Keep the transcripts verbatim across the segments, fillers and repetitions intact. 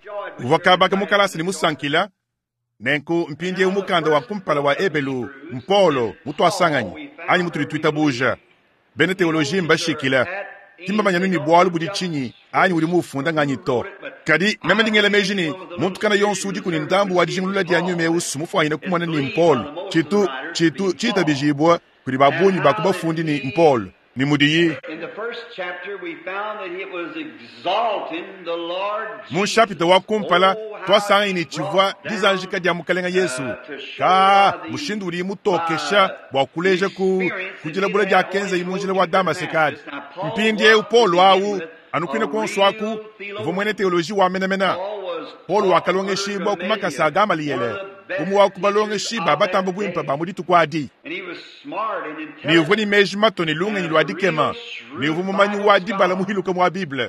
uvakabaka mukalasi ni musankila nenku mpindie umukanda wa kumpala wa ebelu mpolo mutu asanganyi anyi mutu litwita buja bene teoloji mbashikila timba manyanu ni bwalu budi chinyi anyi uri mufunda nganyi to kadi meme ndingele mejini muntu kana yonsu di kuni ndambu wa dijingulula di anyume usu mufu anyina kumwana ni mpolo chitu chitu chita bijibwa kuri babunyi bakuba fundi ni mpolo ni mudiyi. In the first chapter we found that it was exalting the Lord Jesus. Mun chapita wa kumpala twasanga ini chivwa dizanjika dia mukalenga Yesu ka mushindu uri mutokesha bwa kuleje ku kujila bula dia kenza imunjile wa Damasekadi mpindie upolo awu anukwine konswaku vomwene teoloji wa menemena Paul wakalonge shiba kumakasa agama liyele umu wa kubalonge shiba batambo bwimpa bamudi tukwadi ni uvu ni meji mato ni lunga nilu adikema ni uvu mumanyi wadi bala muhiluka mwa Bible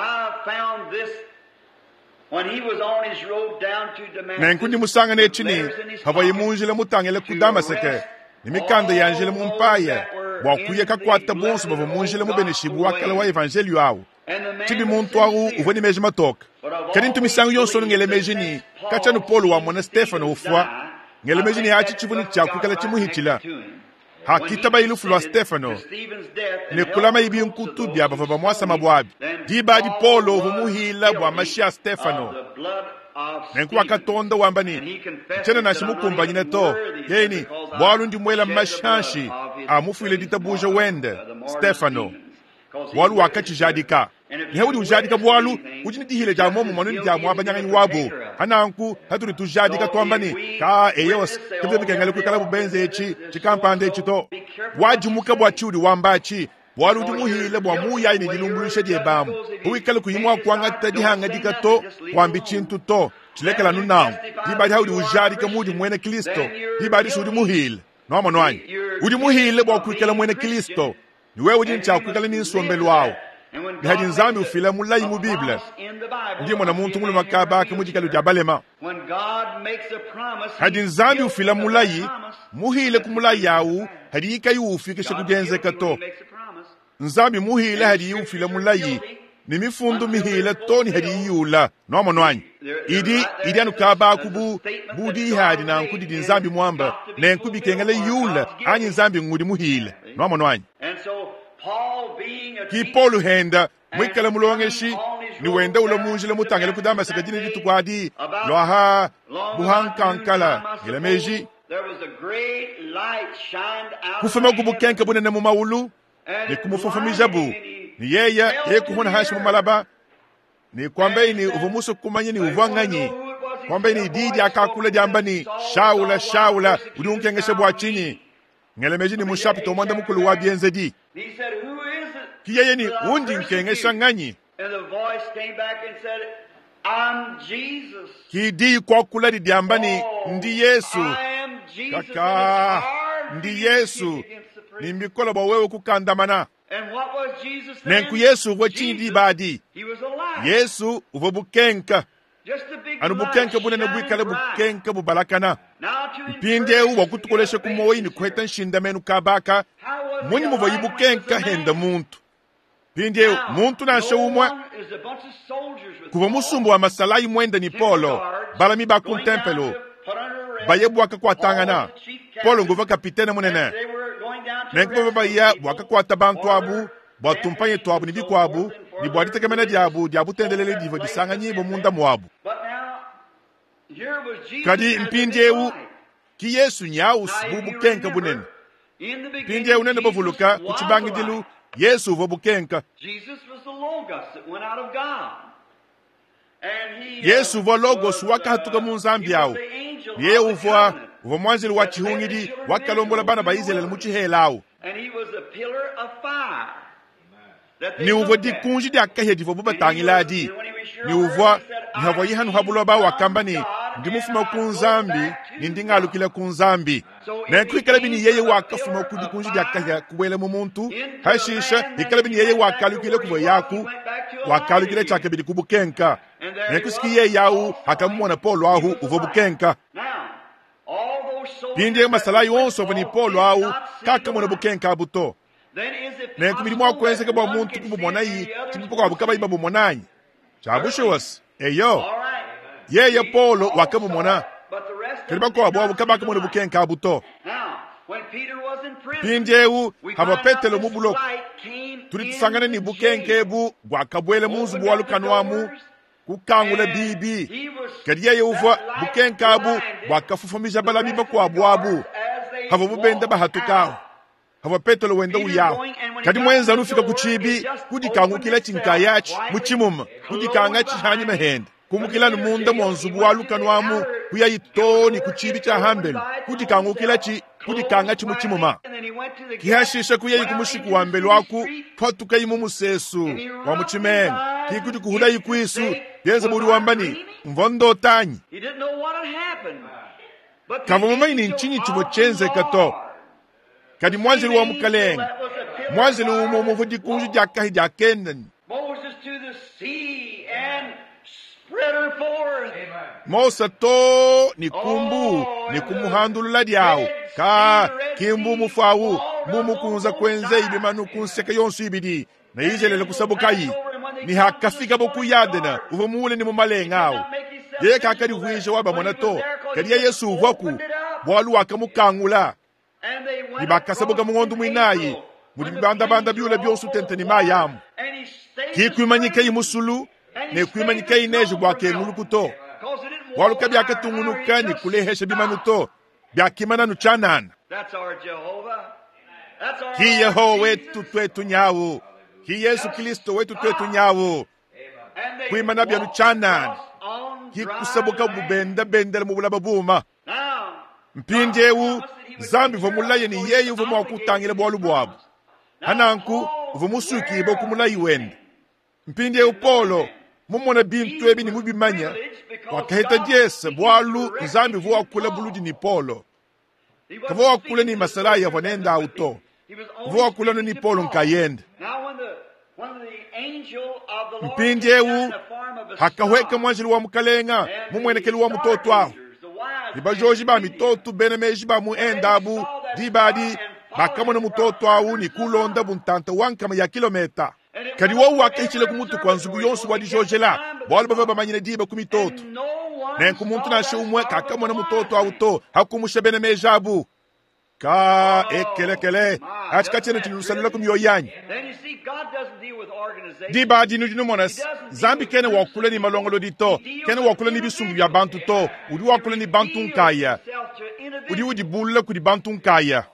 na nkundi musanga ne chini hava imunjile mutangele ku Damaseke ni mikanda yanjile mumpaya wakuye kakwata bonso bavo munjile mubeneshibu wakala wa evangelio awu tibi muntu awu uvu ni meji matoka kani ntumisangu yonsono ngele mejini kachanu Paulo wa mwana Stefano ufwa ngele mejini hachi chivuni chaku kala chimuhichila hakitaba ilufu lwa Stefano ne kulama ibi nkutu bia bava mwasa mabwabi dibadi Paulo vumuhila bwa mashia Stefano nenku wakatonda wambani chena nashimukumba nyine to yeni bwalu ndi mwela mashanshi amufuile ditabuja wende Stefano walu wakachi jadika Nihawudi ujadika bwalu ujini dihile jamu mwanuni jamu abanyangani wabu hananku haturi tujadika tuambani ka eyos kibze mikengale kukalabu benze echi chikampande echi to wajumuka bwa chudi wambachi bwalu ujimuhile bwa muya ini jilumbulishe diebamu uwikale kuyimwa kuangata dihanga dika to wambichintu to chilekala nunamu dibadi hawudi ujadika mudi mwene Kristo dibadi sudi muhile noama nwanyi ujimuhile bwa kuikala mwene Kristo niwe ujini cha kuikala ninsuombelu wao ni hadi nzambi ufila mulayi mu Biblia ndiye mwana muntu mulu makabake mujikalu jabalema hadi nzambi ufila mulayi muhile kumulayi yawu hadi ikayi ufikisha kujenze kato nzambi muhile hadi ufila mulayi ni mifundu mihile toni hadi yula noama nwanyi idi idi anu kabaku bu budi hadi na nkudi di nzambi mwamba na nkubi kengele yula anyi nzambi ngudi muhile noama nwanyi ki Paulo henda mwikala mulongeshi ni wenda ulo munjile mutangele ku Damaseke jini litukwadi loha buhankankala ila meji kufuma kubukenka bunene mu mawulu ni kumufufumija bu ni yeya ye kuhona hashi mu malaba ni kwambe ni uvumuso kumanye ni uvanganyi kwambe ni didi akakula jambani shaula shaula udunkengeshe bwa chini ngele meji ni mushapi to mwanda mukulu wa bienzedi kiyeye ni undi nkengesha nganyi kidi kwa kula di diambani ndi Yesu kaka ndi Yesu ni mbikola ba wewe kukandamana nenku Yesu wachini di badi Yesu uvo bukenka anu bukenka bunene bwikale bukenka bubalakana mpinde u wakutukoleshe kumoyi ni kweta nshindamenu kabaka muni muvo yibukenka henda muntu pinde muntu na shawumwa kuva musumbu wa masalayi mwenda ni Paulo balami ba kuntempelo bayebu waka kwa tangana Paulo nguva kapitene munene nenkuva baya waka kwa tabantu abu batumpanye tu abu ni biku abu ni bwadite kemene diabu diabu tendelele divo disanga nyibo munda mwabu kadi mpinde u ki Yesu nyau sububu kenka bunene pinde unene bavuluka kuchibangi dilu Yesu uvo bukenka Yesu uvo logos waka hatuka munzambi yao niye uvo uvo mwanzili wa chihungidi wakalombola bana ba Israeli muchihelawo ni uvo dikunji di akahe divo bubatangiladi ni uvo ni havo yihanu habulo ba wakambani ndimufuma kunzambi nindingalukile kunzambi na kwikalabi ni yeye wakafuma kudikunji di akahe kubwele mu muntu hashisha ikalabi yeye wakalukile kubo yaku wakalukile chake bidi kubukenka na kusiki yeye yau akamwona Paulo ahu uvo bukenka pinde masalayi onso vani Paulo ahu kaka mwana bukenka abuto na kumiri mwa kwense kaba muntu kubo mwanayi tipuko abukaba ibabu mwanayi chabusho was eyo yeye Paulo wakamumona kadi bako abo kabaka mo bukenka abuto pinjewu haba petelo mubulo turi sangane ni bukenke bu gwakabwele munzu bwalu kanwamu kukangula bibi kadi yeye uva bukenka bu gwakafufamisha balami bako abwabu haba bubenda bahatuka haba petelo wenda uyao kadi mwenza nufika kuchibi kudikangu kila chinkayachi muchimuma kudikanga chihani mehende kumukila numunda monzu bwalu kanwamu kuya itoni kuchibi cha hambelu kudikangu kila chi kudikanga chimuchimuma kihashisha kuya ikumushiku wambelu waku patuka imu musesu wa muchimeni kikuti kuhuda ikwisu yeze buri wambani mvondo tanyi kava mamaini nchinyi chivo chenze kato kadi mwanzelu wa mukalenga mwanzelu umo muvudi kunju jakahi jakenden Mosa to ni kumbu ni kumuhandulula diao ka kimbu mufawu mumu kunza kwenze ibimanu kunseka yonsu ibidi na ijelele kusabukayi ni hakafika boku yadena uvumule ni mumalengao ye kakari huisha waba monato kadi ya Yesu uvoku bwalu wakamukangula ni bakasabuka mungondu mwinayi mudibanda banda biula byosu tenteni mayamu kikwimanyika yimusulu ne kwimanyika ineje bwake ngulukuto waluka byakatungunuka ni kulehesha bimanuto byakimana nuchanana ki Yehova wetu twetu nyawo ki Yesu Kristo wetu twetu nyawo kwimana bya nuchanana ki kusabuka bubenda bendela mu bulaba buma mpinjewu zambi vomulaye ni yeye uvomo wakutangile bwalu bwabu hananku uvomusuki bokumulayi wende mpinjewu Paulo mumona bintu ebi ni mubimanya wakahita jese bwalu zambi vuwa kula buludi ni Paulo kavuwa kula ni masalaya vanenda auto vuwa kula ni Paulo nkayenda mpinjewu hakahweka mwanjili wa mukalenga mumwenekeli wa mutoto ahu nibajoji ba mitoto benemeji ba muendabu dibadi bakamona mutoto ahu ni kulonda buntanta wankama ya kilometa kadi wo wakaichile kumutu kwa nzugu yonsu wadi jojela bwalu bava bamanyine diba kumitoto nenku muntu na shumwe kakamona mutoto auto hakumusha benemeji abu ka ekelekele achikachene chilusalila kumyoyanyi diba dinu dinu monas zambi kene wakula ni malongolo dito kene wakula ni bisungu ya bantu to udi wakula ni bantu nkaya udi udi bulla kudi bantu nkaya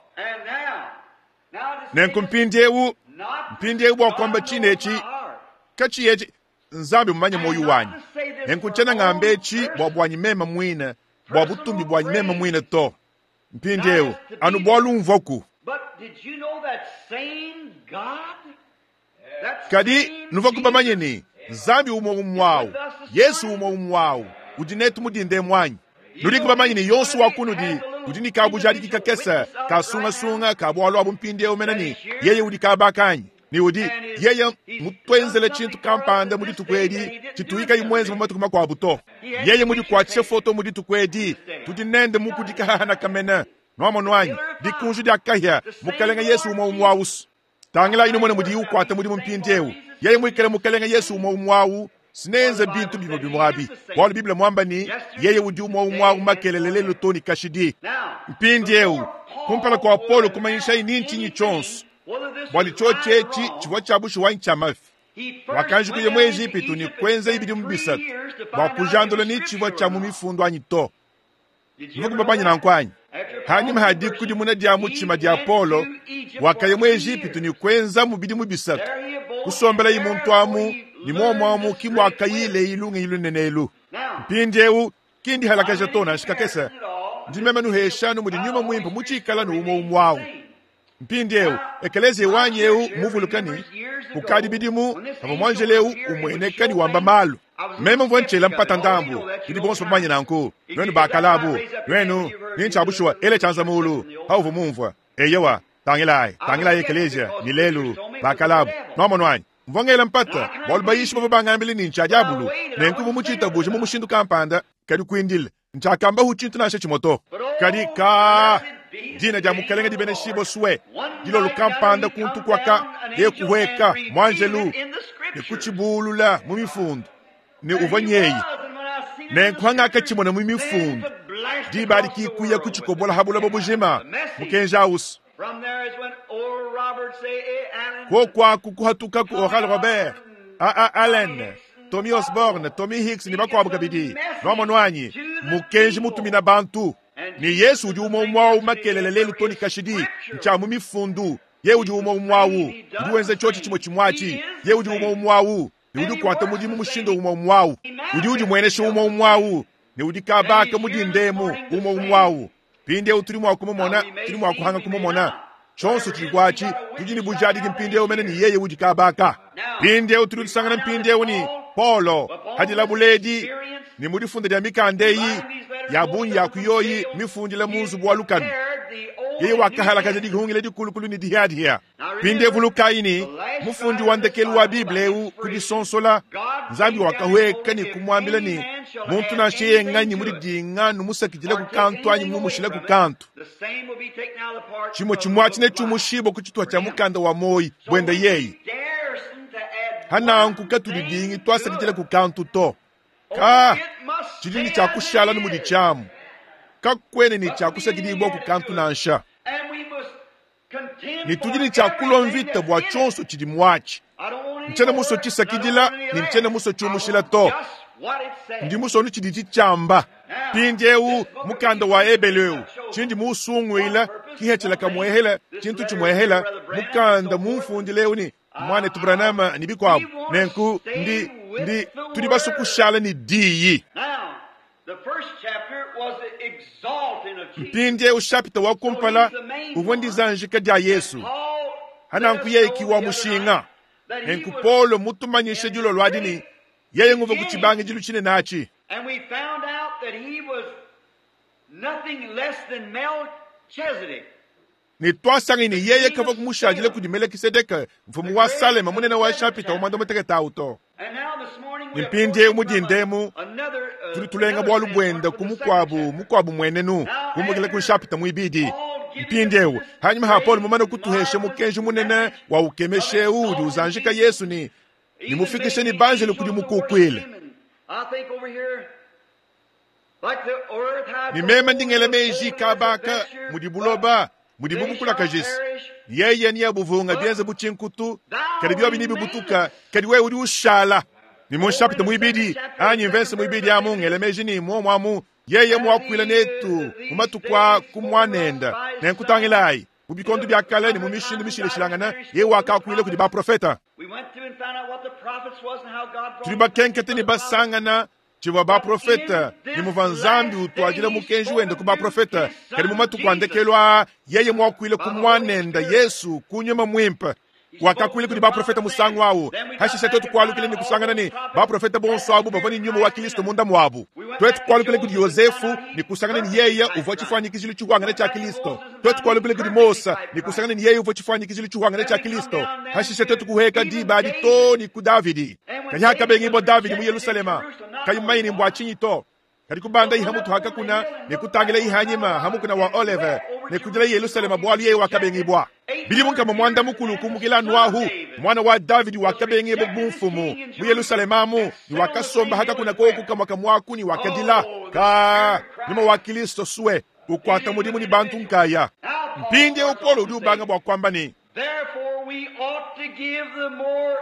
nenku mpindewu mpindewu wakwamba chinechi kachi yechi nzambi mmanya moyu wanyi nenku chena ngambechi bwabwanyi mema mwine bwabutumbi bwanyi mema mwine to mpindewu anu bwalu mvoku kadi nuvoku bamanyeni nzambi umo umwawu Yesu umo umwawu udinetu mudinde mwanyi nudiku bamanyeni yonsu wakunudi udini kabujadi kikakesa kasunga sunga kabwalu abu mpindewu menani yeye udikabakanyi ni udi yeye mutwenzele chintu kampanda mudi tukwedi chituika imwenzi mumatu kuma kwa buto yeye mudi kwache foto mudi tukwedi tudinende muku dikahana kamena nomo nwanyi dikunju diakahya mukalenga Yesu umo umwawus tangila ino mwana mudi ukwata mudi mpindewu yeye mwikele mukalenga Yesu umo umwawu sinenze bintu bimo bimwabi wala biblia mwamba ni yeye udi umo umwawu makelelele lutoni kashidi mpindewu kumpala kwa Apolo kumanyisha ininchi nyichonsu wali chochechi chiwa chabushi wanyi chamafi wakanji kuye mwezi pitu ni kwenza ibidi mbisatu wakujandolo ni chiwa chamu mifundu wanyi to nuku babanyi na nkwanyi hani mahadi kudi muna diamu chima dia Apolo wakaye mwezi pitu ni kwenza mubidi mbisatu kusombela imuntu amu ni momo amu kimu wakayile ilu nge ilu nene ilu mpindewu kindi halakasha tona shikakesa ndimema nuheshanu mudi nyuma mwimpo muchikala nu umo umwawu mpindewu ekeleze wanyewu muvulukani kukadi bidimu hama mwanjelewu umwenekani wamba malu meme mvonchela mpata ndambu ili bonso manye nanku nwenu bakalabu nwenu nincha abushwa ele chanza mulu hauvu mumvwa eyewa tangilai tangilai ekeleze nilelu bakalabu nomo nwanyi mvongela mpata bolbayishi babangambili nincha jabulu nenku mumuchita buje mumushindu kampanda kadi kuindile ncha kamba huchintu na shechimoto kadi ka dina ja mukalenga di beneshibo swe dilo lukampanda kuntu kwaka ye kuweka mwanjelu ni kuchibulula mumifundu ni uvanyeyi nenkhwanga kachimona mu mifundu dibali kikuya kuchikobola habula bobujima mukenja usu ko kwaku kuhatuka ku Oral Robert a a Allen Tommy Osborne Tommy Hicks ni bakwabuka bidi nomonwanyi mukenji mutumina bantu ni Yesu udi umo mwawu makelele lelu toni kashidi ncha mu mifundu ye udi umo mwawu ndiwenze chochi chimo chimwachi ye udi umo mwawu ni udi kwanta mudi mushindo umo mwawu udi udi mweneshe umo mwawu ni udi kabaka mudi ndemu umo mwawu pinde uturi mwa kumomona turi mwa kuhanga kumomona chonso chigwachi tujini bujadi kimpinde umene ni yeye udi kabaka pinde uturi sangana pinde uni Paulo hadila buledi ni mudi funde ya mikandeyi ya bunyi ya kuyoyi mifundile munzu bwalukani yeye wakahala kajadi hungile di kulukulu ni dihadihia pinde vulukaini mufundi wandekelu wa bibleu kudisonsola nzambi wakahweka ni kumwambile ni muntu na sheye nganyi muri dinga numusakijile kukantu anyi mumushile kukantu chimo chimwachi ne chumushibo kuchitwa cha mukanda wa moyi bwende yeyi hana ankuka tulidingi twasakijile kukantu to ka chidini cha kushala numudi chamu kakwene ni cha kusakidibwa kukantu nansha ni tujini cha kulonvita bwa chonso chidi mwachi mchene muso chisakidila ni mchene muso chumushila to ndi muso ni chidi chichamba pindeu mukanda wa ebeleu chindi musungwila kihechela kamwehela chintu chimwehela mukanda mufundileu ni mwane tubranama ni bikwabu nenku ndi ndi tuli baso kushala ni diyi mpinde ushapita wa kumpala uwendi zanjika dia Yesu hananku yeye kiwa mushinga nenku Paulo mutumanyishe julo lwadini yeye nguva kuchibange jilu chine nachi and we found out that he was nothing less than Melchizedek. Ni twasanga ni yeye kava kumushajile kudi Melkisedeka mfumu wa Salema munene wa shapita umando muteke auto ni mpinde umudindemu tuli tulenga bwalu bwenda kumukwabu mukwabu mwenenu kumugile kushapita muibidi mpindewu hanyuma ha Paulo mumano kutuheshe mukenji munene wa ukemeshe udi uzanjika Yesu ni ni mufikishe ni banjele kudi mukukwile ni mema ndingele meji kabaka mudibuloba mudibubukula kajisi yeye ni abuvunga bienze buchinkutu kadi byo binibi butuka kadi we udi ushala ni monshapita muibidi anyi mvense muibidi amu ngele meji ni mu mwamu yeye mwakwila netu umatukwa kumwanenda nenkutangilai ubikondu byakale ni mumishindu mishile shilangana ye wakakwile kudi ba profeta tuliba kenkete ni basangana chiwa ba profeta ni muvanzambi utwajile mukenji wende kuba profeta kadi mumatu kwandekelwa yeye mwakwile kumwanenda Yesu kunyuma mwimpa wakakwile kudi ba profeta musangu wawu hashisha tetu kwalukile ni kusangana ni ba profeta bonso abu bavani nyuma wa Kristo munda mwabu twetu kwalukile kudi Yosefu ni kusangana ni yeye uvo chifanyi kizilu chuhangane cha Kristo twetu kwalukile kudi Musa ni kusangana ni yeye uvo chifanyi kizilu chuhangane cha Kristo hashisha tetu kuheka diba di to ni ku Davidi kanyaka bengibo Davidi mu Yerusalema kayumaini mbwachinyi to kadi kubanda ihamu tuhaka kuna ni kutangile ihanyima hamu kuna wa Olive ni kujila Yerusalema bwali yeye wakabengibwa bili munka mwanda mukulu kumukila nwahu mwana wa Davidi wakabengibo bumfumu mu Yerusalema mu ni wakasomba hata kuna koku kama kamwaku ni wakadila ka nima wa Kristo suwe ukwata mudimu ni bantu nkaya mpinde ukolo udi ubanga bwa kwamba ni therefore we ought to give the more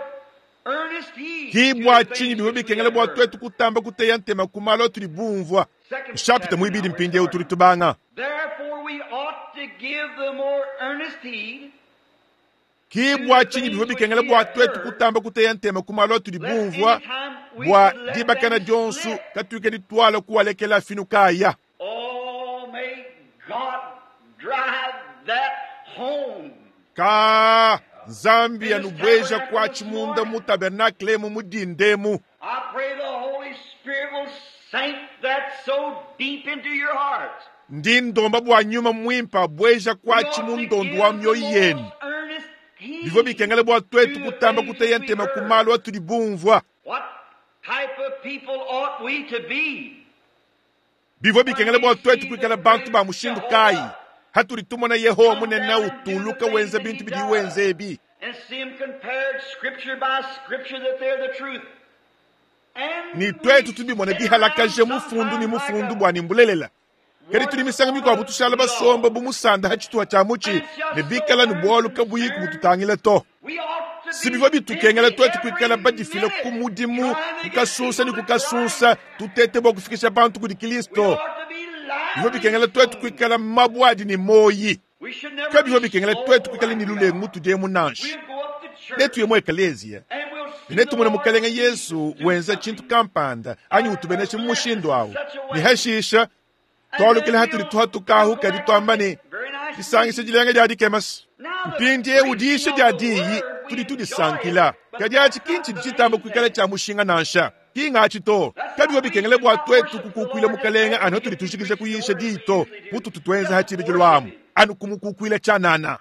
kibwa chini bihobi kengele bwa twetu kutamba kuteya ntema kumalo tuli bumvwa shapita muibidi mpinde uturi tubanga therefore we ought to give the more earnest heed kibwa chini bihobi kengele bwa twetu kutamba kuteya ntema kumalo tuli bumvwa bwa dibakana jonsu katuke ditwala kuwalekela finukaya oh may God drive that home ka Zambia nubweja kwa chimunda mu tabernakle mu mudindemu. I pray the Holy Spirit will sink that so deep into your hearts. Ndindomba bwa nyuma mwimpa bweja kwa chimundondo wa myoyi yenu. Bivo bikengele bwa twetu kutamba kuteya ntema kumalo atuli bumvwa. What type of people ought we to be? Bivo bikengele bwa twetu kwikala bantu ba mushindu kai. Haturi tumona yeho munena utuluka wenze bintu bidi wenze ebi. And see them compared scripture by scripture that they're the truth. ni twetu tubimona bihalakaje mufundu ni mufundu bwani mbulelela kadi tuli misanga miko abutushala basomba bumusanda hachitwa chamuchi ne bikala ni bolu kabuyiku bututangile to sibiva bitukengela twetu kwikala badifile kumudimu kukasusa ni kukasusa tutete bo kufikisha abantu kudi Kristo biva bikengela twetu kwikala mabwadi ni moyi kabi biva bikengela twetu kwikala ni lule mutu je munanshi netu yemwe ekalezia netu mwana mukalenga Yesu wenza chintu kampanda anyi utubeneshe mushindo awo ni hashisha tolu kile haturi tuhatu kahu kadi tuambani isangi sejilenga jadi kemas mpindi udishe jadi tuli tudi sankila kadi achi kinchi chitamba kwikala cha mushinga nansha kinga achi to kadi wabi kengele bwa twetu kukukwile mukalenga ano tuli tushikisha kuyisha dito mutu tutwenza hachiri jilwamu anu kumukukwile chanana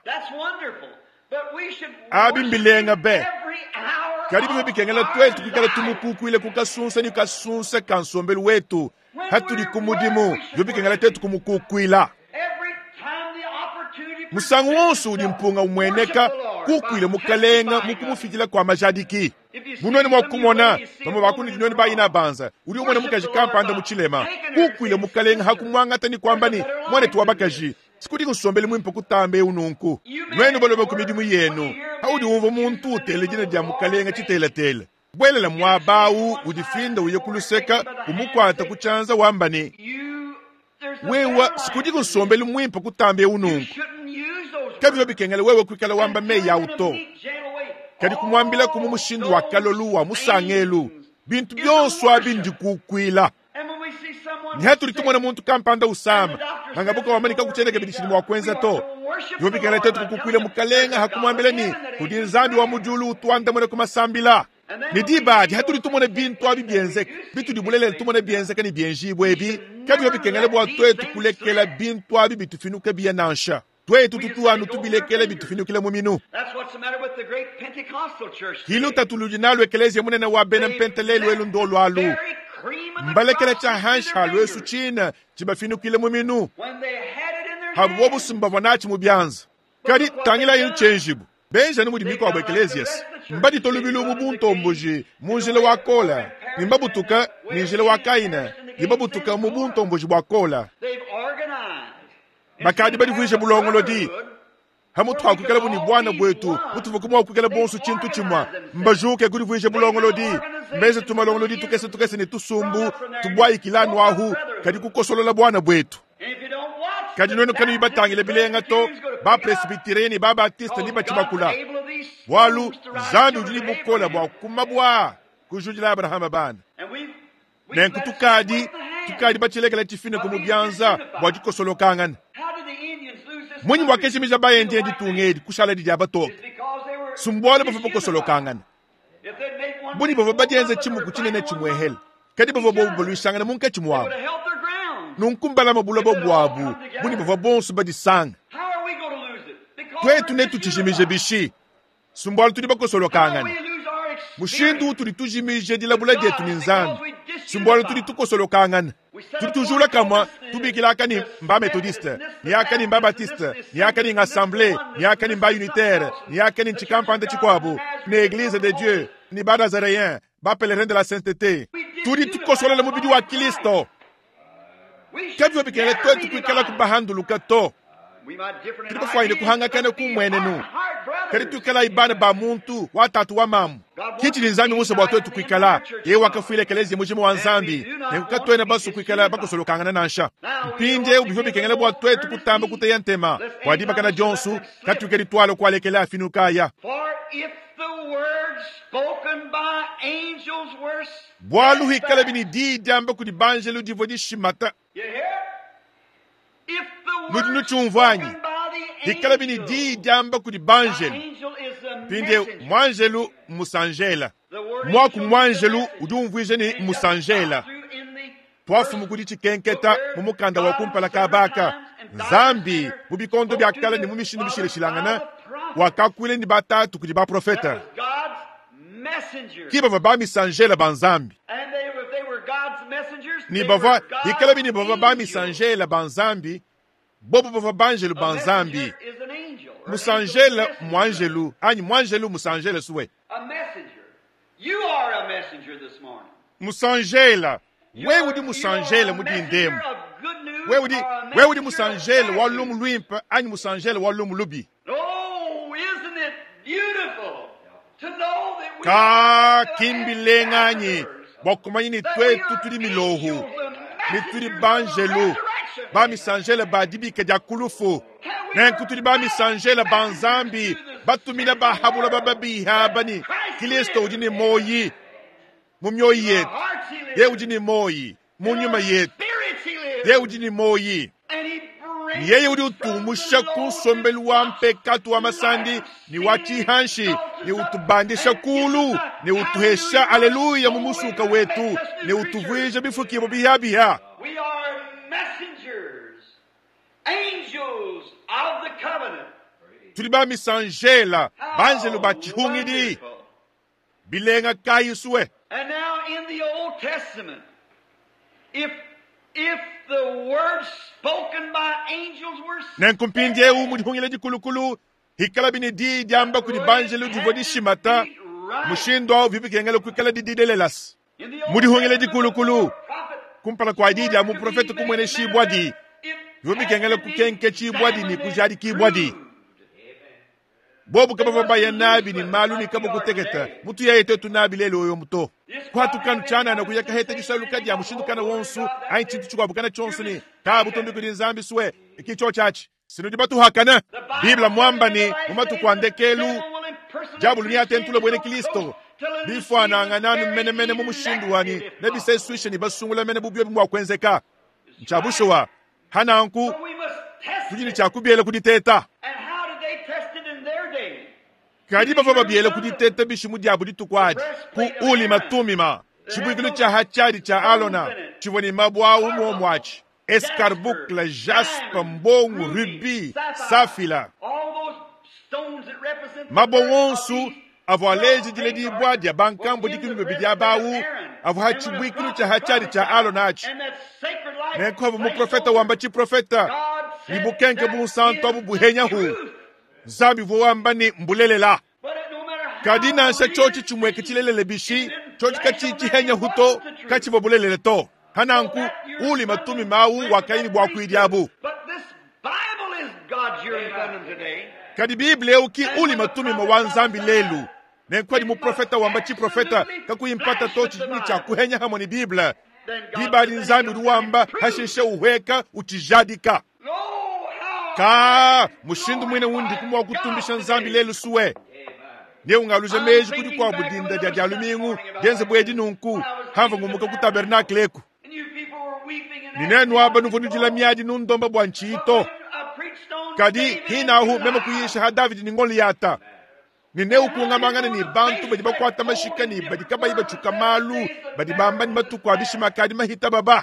abi mbilenga be kadi wabi kengele twetu kwikala tumukukwile kukasunsa ni kasunsa kansombelu wetu haturi kumudimu yobi kengele tetu kumukukwila musangu wonsu uli mpunga umweneka kukwile mukalenga mukumufikila kwa majadiki bunoni mwakumona bamo bakuni dinoni bayina banza uli umwana mukaji kampanda muchilema kukwile mukalenga hakumwangata ni kwambani mwane tuwabakaji sikudi kusombele mwimpo kutambe ununku mwenu balobe kumidimu yenu haudi umvo muntu utele jina dia mukalenga chiteletele bwelela mwabawu udifinda uyekuluseka umukwata kuchanza wambani wewa sikudi kusombele mwimpo kutambe ununku kabi bikengele wewe kwikala wamba me ya uto kadi kumwambila kumu mushindu wa kaloluwa musangelu bintu byonso abindi kukwila ni haturi tumona muntu kampanda usama mangabuka wamanika kucheneke bidishini wa kwenza to yobikengele tetu kukukwila mukalenga hakumwambila ni kudin zambi wa mujulu utuanda mwene kumasambila ni dibadi haturi tumona bintu abi bienzeka bitu dibulele tumona bienzeka ni bienjibwe ebi kabi yobikengele bwa twetu kulekela bintu abi bitufinuka biya nansha twetu tutuanu tubilekele bitufinukile muminu hilo tatulujinalo ekelezia munene wa bena mpentelelo elu ndolo alu mbalekele cha hansha alu esu china chibafinukile muminu habuobu simbavanachi mubyanza kadi tangila yu chenjibu benja ni mudimiko wa ekelezias mbadi tolubilu mubunto mbuji munjile wa kola nimbabutuka ninjile wa kaina nimbabutuka mubunto mbuji wa kola makadi badi vuishe bulongolo di hamutu hakukele buni bwana bwetu utuvukumu hakukele bonsu chintu chimwa mbajuke kuri vuishe bulongolo di mbeze tumalongolo di tukese tukese ni tusumbu tubwa ikilanu ahu kadi kukosolola bwana bwetu kadi nono kanu ibatangile bilenga to ba presbitireni ba batista ni bachibakula walu zandu juli bukola bwa kumabwa kujujila Abraham bana nenku tukadi tukadi bachilekela chifine kumubyanza bwa jikosolokangana mwenye wakeshi mija baye ndi tungedi kushala di jabato sumbole bafo kosolokangana buni bafo bajenze chimu kuchinene chimwehel kadi bafo bo bolusangana munka chimwa nunkumbala mabulo bo bwabu buni bafo bonsu badi sang twetu netu chishimije bishi sumbole tudi bakosolokangana mushindu tuli tujimije dilabula jetu ninzambi sumbole tudi tukosolokangana tuli tujula kama tubikila kani mba metodiste ni akani mba batiste ni akani ng'assemblée ni akani mba unitaire ni akani nchikampande chikwabu ni église de Dieu ni ba nazaréen ba pèlerin de la sainteté tudi tukosolele mubidi wa Kristo kabyo bikele twetu kwikala kubahandulu kato tuli bafaine kuhanga kane kumwene nu kari tukala ibana ba muntu watatu wa mamu kichi linzami musa bwa twetu kwikala ye wakafuile kelezi mujimu wa nzambi ne kukatwena basu kwikala bakosolokangana nansha mpinde ubifo bikengele bwa twetu kutamba kuteyantema wadiba kana jonsu katukeri twalo kwalekela afinukaya bwalu hikala bini di jamba kudi banjelu divodi shimata nudinu chumvanyi hikala bini di jamba kudi banjelu pinde mwanjelu musangela mwaku mwanjelu udumvwije ni musangela twafu mukudi chikenketa mumukanda wakumpala kabaka zambi mubikondo byakala ni mumishindu bishilishilangana wakakwile ni batatu kudi ba profeta kiba ba misangela banzambi ni bava hikala bini bava ba misangela banzambi bobo bava banjelu banzambi musangela mwanjelu anyi mwanjelu musangela suwe a messenger. You are a messenger this morning. musanjela wewe di musanjela mudindemu wewe di wewe di musanjela walum luimpa ani musanjela walum lubi. Oh, isn't it beautiful to know that we ka kimbilenganye bokumani ni twetu tuli milohu ni tuli banjelo ba misanjela ba dibi ke jakulufu na kutuli ba misanjela banzambi batumina ba habula ba babiha bani Kristo ujini moyi mumyoyi yetu ye ujini moyi munyuma yetu ye ujini moyi ni yeye udi utumusha kusombelu wa mpekatu wa masandi ni wachi hanshi ni utubandisha kulu ni utuhesha aleluya mumusuka wetu ni utuvwija bifuki biha biha. we are messengers, angels of the covenant. tuli ba misanjela banjelu ba chihungidi bilenga kayiswe. And now in the Old Testament, if if the words spoken by angels were na nkumpinje u mudihungile jikulukulu hikala bini di jamba kudi banjelu jivodi shimata mushindo vipi kengele kukala di didelelas mudihungile jikulukulu kumpala kwa dija mu profeta kumwene shibwadi vipi kengele kukenke chibwadi ni kujadi kibwadi bobu kaba baya nabi ni malu ni kaba kuteketa mutu ya yeto tunabi lelo yo muto kwa tukanu chana na kuyaka heta jisaluka dia mushindu kana wonsu ai chintu chukwa bukana chonsuni ka butombi kudi nzambi suwe ikicho chachi sinu dibatu hakana bibla mwamba ni umatu kwa ndekelu jabulu ni atentule bwene Kristo bifwa na ngananu mene mene mumushindu wani nebi se swishe ni basungula mene bubyo bimwa kwenzeka nchabushowa hana anku tujini chakubiele kuditeta. Kadi bava babiele kuditeta bishimu diabu ditukwadi ku uli matumima chibuikilu cha hachadi cha alona chivoni mabwa umu omwachi escarbukla jaspa mbongu rubi safila mabo wonsu avo aleji jile di ibwadi abankambo dikinu bebidia bawu avo hachibuikilu cha hachadi cha alona achi neko avo mu profeta wamba chi profeta nibukenke bu santo abu buhenya hu zabi vuwamba ni mbulelela kadina sha chochi chumwe kichilelele bishi chochi kachi chihenya huto kachi bobulelele to hananku uli matumi mau wakaini bwa kuidiabu kadi biblia uki uli matumi mawanzambi lelu nenkwadi mu profeta wamba chi profeta kakuimpata tochi ni cha kuhenya hamoni biblia bibali nzambi ruwamba hashishe uhweka uchijadika ka mushindu mwene wundi kumwa kutumbisha nzambi lelu suwe ne ungaluje meji kudi kwa budinda dia dialumingu genze bwedi nunku hava ngumuka ku tabernacle eku ninenu aba nuvunu jila miadi nundomba bwanchito kadi hina hu mema kuyisha ha David ni Goliata nine ukungamangana ni bantu badi bakwata mashika ni badi kaba iba chukamalu badi bamba ni matuku abishima kadi mahita baba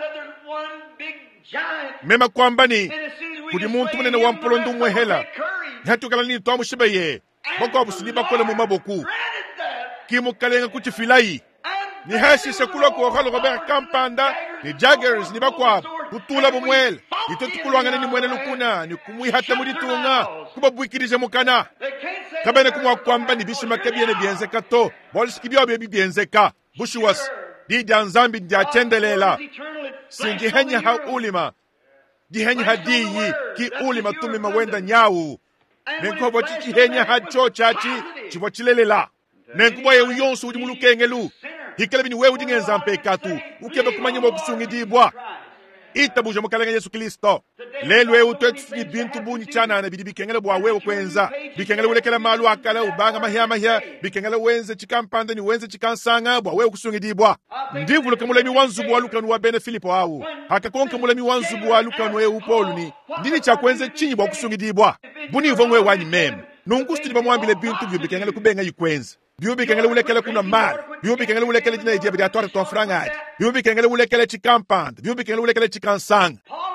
mema kwamba ni kudi muntu munene wampolondu mwehela nhatukala ni tomu shibaye bako abusiliba kole mu maboku kimu kalenga kuchifilai ni hashi sekula ko khalo ko be kampanda ni jaggers ni bakwa kutula bomwel itotukulwanga ni mwene lukuna ni kumwi hata muditunga kubabwikirije mukana kabene kumwa kwamba ni bishima kabiene bienzeka to bolskibyo be bienzeka bushuwas di janzambi dia chendelela singi henya ha ulima di henya hadiyi ki ulima tumi mawenda nyawu nenkobo chichi henya hacho chachi chivo chilelela nenkubo ye uyonsu udi mulukengelu hikelebi ni wewe udi ngenzampe katu ukebe kumanyi mo kusungi dibwa itabuja mukalenga Yesu Kristo lelu wewe twetu ni bintu bunyi chana na bidibi kengele bwa wewe kwenza bikengele ulekela malu akala ubanga mahya mahya bikengele wenze chikampanda ni wenze chikansanga bwa wewe kusungi dibwa ndivu lukamulemi wanzubu wa lukanu wa bene Filipo awu hakakonka mulemi wanzubu wa lukanu wewe upolu ni ndini cha kwenze chinyi bwa kusungi dibwa buni uvonwe wanyi meme nungustu ni bamwambile bintu vyo bikengele kubenga yikwenza biyo bikengele ulekele kuna mali biyo bikengele ulekele jina ijebe dia twara to frangadi biyo bikengele ulekele chikampanda biyo bikengele ulekele chikansanga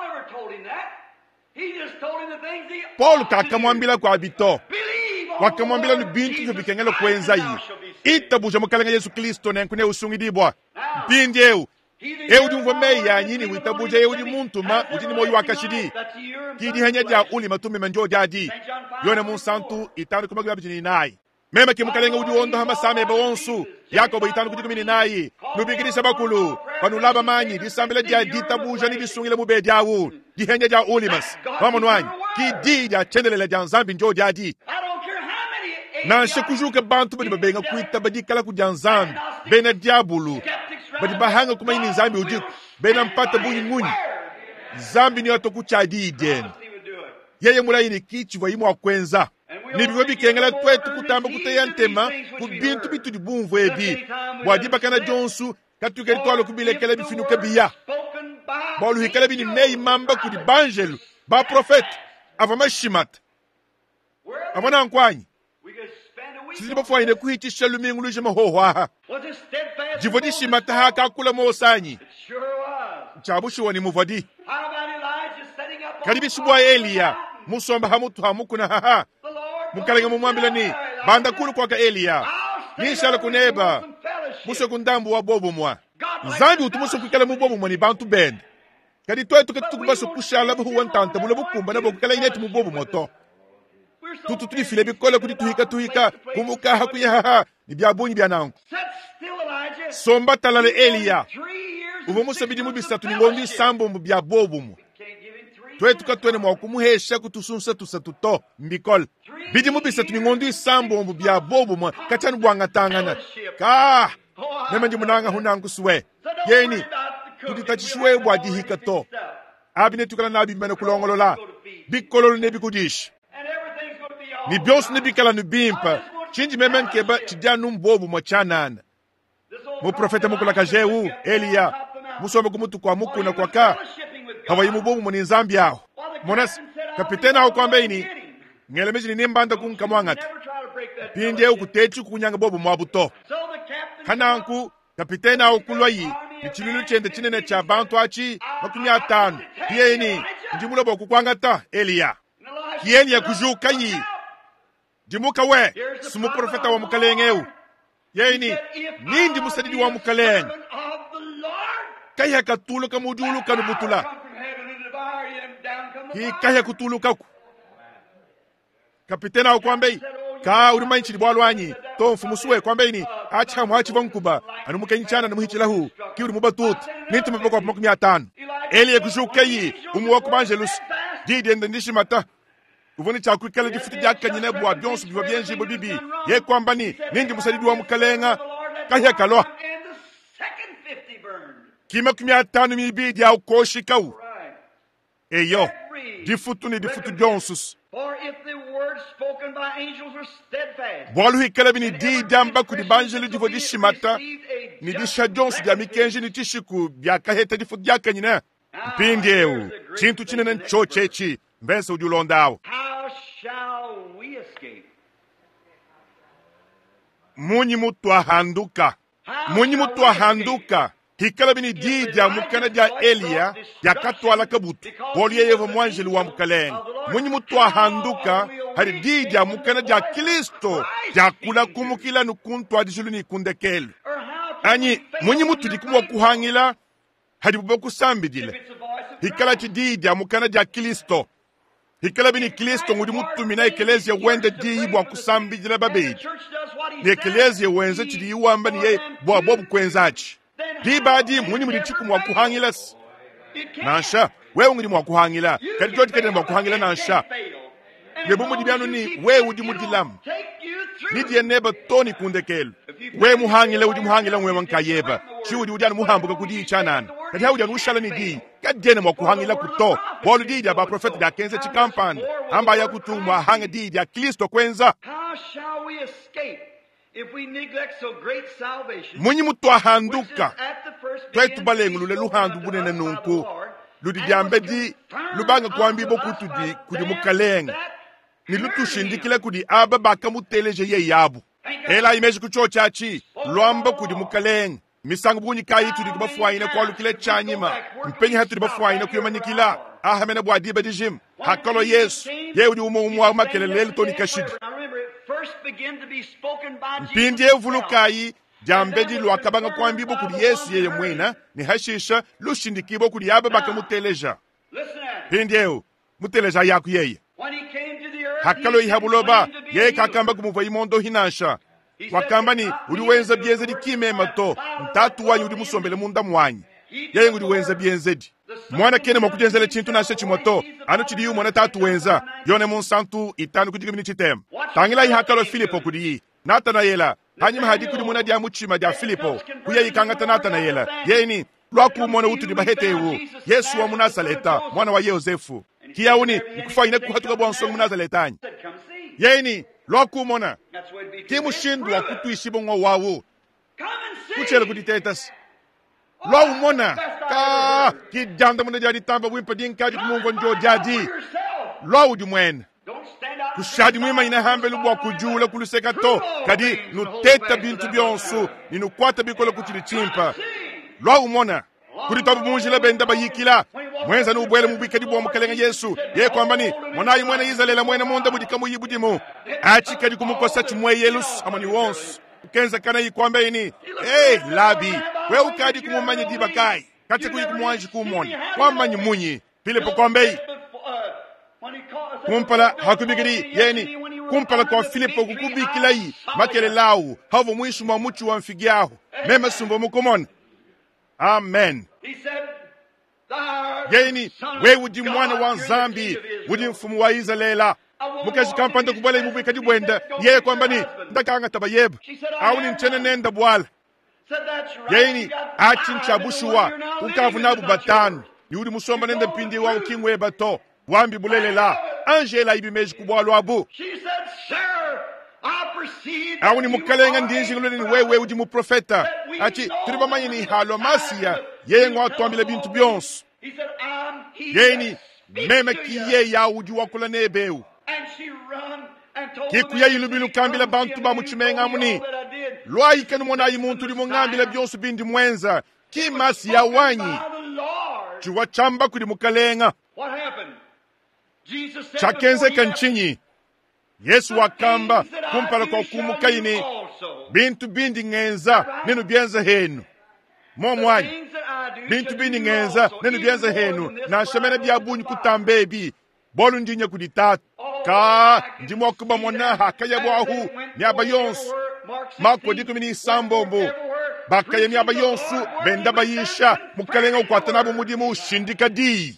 Paul kakamwambila kwa bito wakamwambila ni bintu vyo bikengele kwenza yi itabuja mukalenga Yesu Kristo nenkune usungi dibwa mpindi eu eu di mvomei ya nyini witabuja eu di muntu ma ujini moyu wakashidi kidi henya dia uli matume manjo jadi yone munsantu itanu kumagila bijini nai mema kimukalenga udi ondo hama same bawonsu yakobo itanu kuti kumini nayi nubikirisa bakulu panulaba manyi disambele dia ditabuja ni bisungile mube diawu dihenja dia ulimas wamono wanyi ki di dia chendelele dia nzambi njo dia di na shekujuke bantu badi babenga kuita badi kala ku dia nzambi bena diabulu badi bahanga kuma ini nzambi ujiku bena mpata bunyi munyi zambi ni watoku chadi iden yeye mula ini kichi wa imu wakwenza nibiwe bikengela kwetu kutamba kutayantema kubintu bitu di bumvu ebi wadiba kana jonsu katuke litwalo kubilekele bifinuke biya baulu hikele bini neyi mamba kudi banjelu ba profet avama shimat avana ankwanyi sisi bafwa ine kuhichi shelu mingulu jema hohoaha jivodi shimata haka akula moosanyi chabushi wani muvodi karibi shibwa Eliya musomba hamutu hamukuna haha mukalenga mumwambila ni banda kulu kwaka Eliya nishala kuneba muso kundambu wa bobo mwa zambi utumuso kukala mubobo mwa ni bantu bend kadi toye tukatukubaso kushala buhu wantanta mula bukumba na bokukala ineti mubobo moto tutu tuli file bikola kudi tuhika tuhika kumuka hakuya haha ni biabunyi bianangu somba talale Eliya uvo musa bidi mubisatu ni ngondi sambo mbia bobo mwa tuwe tukatwene mwa kumuhesha kutusunsa tusatuto mbikola bidi mubisatu ni ngondi sambo mbia bobo mwa kachani buanga tangana kaa nema ndi munanga hunangu suwe yeni kuditachishwe bwa dihika to abine tukala nabi mbene kulongolola bikolo nebi kudish ni byos nebi kala nubimpa chinji memen keba chidianu mbobo mwa chanana mu profeta mukula kajewu Eliya musome kumutu kwa muku na kwa ka hawa imubobu mwani nzambi yao monas kapitena hao kwa mbeini ngelemeji ni nimbanda kunka mwangati pinde ukutechu kunyanga bobu mwabuto hananku kapitena hao kulwa yi ni chilulu chende chinene cha bantu achi makumi atanu piyeni njimula boku kwangata Eliya kiyeni ya kujuka yi jimuka we sumu profeta wa mukalengeu yeni nindi musadidi wa mukaleng kaya katulu kamujulu kanubutula hi kaya kutulu kaku kapitena wa kwambei ka urima nchini bwalwanyi to mfumusuwe kwambei ni acha mwachi vankuba anumuka nchana na muhichilahu ki uri mubatut nintu maboko makumi atanu Eliya kushukayi umuwa kubanjelus didi endendishi mata uvoni chaku kele difuti jaka nyine bwa byonsu biwa byenji bibi ye kwambani nindi musadidi wa mukalenga kaya kalwa kima kumi atanu mibidi ya ukoshi kau eyo difutu ni difutu jonsus bwalu hikele bini di damba kudi banjeli divo di shimata ni di shajonsu dia mikenji ni tishiku bia kaheta difutu jaka nyine mpindi ewu chintu chinene ncho chechi mbense ujulondao munyi mutu ahanduka munyi mutu ahanduka hikala bini di dia mukana dia Eliya yakatwala kabutu boli yevo mwanjeli wa mukalenga munyi mutu ahanduka hari di dia mukana dia Kristo dia kula kumukila nukuntu adijulu ni kundekelu anyi munyi mutu dikumwa kuhangila hari buboku sambidile hikala ti di dia mukana dia Kristo hikala bini Kristo ngudi mutu mina ekelezia wende di ibu kusambidile babeji ni ekelezia wenze chidi iwamba ni ye bwa bobu kwenzachi di badi muni muri chiku mwa kuhangilas nansha wewe ngiri mwa kuhangila kadi jodi kadi mwa kuhangila nansha lebu mudi byanu ni wewe udi mudilam ni die neba toni kundekelu wewe muhangila udi muhangila wewe wankayeba chi udi udi muhambuka kudi chanana kadi ha udi ushala ni di kadi dene mwa kuhangila kuto bolu di dia ba prophet da kenze chikampani amba ya kutumwa hanga di dia Kristo kwenza how shall we escape if we neglect so great salvation? Munyi mutu ahanduka twetu balengu lule luhandu bunene nunku ludi diambe di lubanga kwambi bokutu di kudi mukalenga ni lutu shindikile kudi aba baka muteleje ye yabu ela imeji kuchochachi luamba kudi mukalenga misangu bunyi kayi tudi kubafuwaine kwa lukile chanyima mpenyi hatu dibafuwaine kuyomanyikila ahamene bwa diba di jim hakalo Yesu ye udi umo umu wa makelele toni kashidi mpindi evulukayi jambeji lwakabanga kwambibo kuli Yesu yeye mwina ni hashisha lushindikibo kuli yaba baka muteleja pindi ewu muteleja yaku yeye hakalo ihabuloba ye kakamba kumuva imondo hinansha wakamba ni uri wenza bienze dikimema to mtatu wanyu uri musombele munda mwanyi yeye uri wenza bienzedi mwana kene mokujenzele chintu nashe chimoto ano chidiyu mwana tatu wenza yone monsantu itanu kujiga chitema tangila ihakalo Filipo kudiyi Natanayela hanyuma hadi kudi muna dia muchima dia Filipo kuya ikangata Natanayela yeye ni lwaku mwana utu di bahetewu Yesu wa Munazaleta mwana wa Yosefu kiyauni mkufanyine kuhatuka bwansongu Munazaletani yeye ni lwaku mwana kimu shindu wa kutu ishibongo wawu kuchele kuditetas lwawu mwana ka kidjanda muna jadi tamba wimpa dinkadi kumungo njo jadi lwawu di mwene kushadi mwima ina hambe lubwa kujula kuluseka to kadi nuteta bintu byonsu ninukwata bikola kuchili chimpa lwawu mwana kuri tabu munjila benda bayikila mwenza ni ubwele mubikadi bwa mukalenga Yesu ye kwamba ni mwanayi mwene izalela mwene monda budika muyibudimu achi kadi kumukosa chimwe yelus amani wons kenza kana yikwamba ini hey labi we ukadi kumumanyi dibakai kati kuyikumwanji kumoni kwamanyi munyi Filipo kwamba kumpala hakubigiri yeni kumpala kwa Filipo kukubikila yi makele lau havo mwishu mwa muchu wa mfigiahu meme sumbo mukomona amen yeni we udi mwana wa nzambi udi mfumu wa Izalela mukaji kampanda kubwala imubu ikadi bwenda yeye kwamba ni ndakanga tabayebu au ni mchene nenda bwala yeni achi nchabushuwa kukavu nabu batanu ni udi musomba nenda mpindi wa ukimwe bato wambi bulele la Angela ibimeji kubwalo abu au ni mukalenga ndinji nguloni ni wewe udi mu profeta achi turiba manyi ni halo masia yeye ngwa tuambile bintu byonsu yeye ni meme kiye ya udi wakula nebeu kiku ya ilubilu kambila bantu ba muchimenga muni lwa ikenu mwana imuntu limo ngambila byonsu bindi mwenza kimasi ya wanyi chiwa chamba kudi mukalenga chakenze kanchinyi Yesu wakamba kumpala kwa kumukaini bintu bindi ngenza nenu byenza henu momwanyi bintu bindi ngenza nenu byenza henu na shemene byabunyi kutambebi bolu ndinye kuditatu ka ndimo kuba mwana hakaya bwahu nyaba yonsu mako dikumini sambombo bakaya nyaba yonsu benda bayisha mukalenga ukwatanabu mudimu shindika di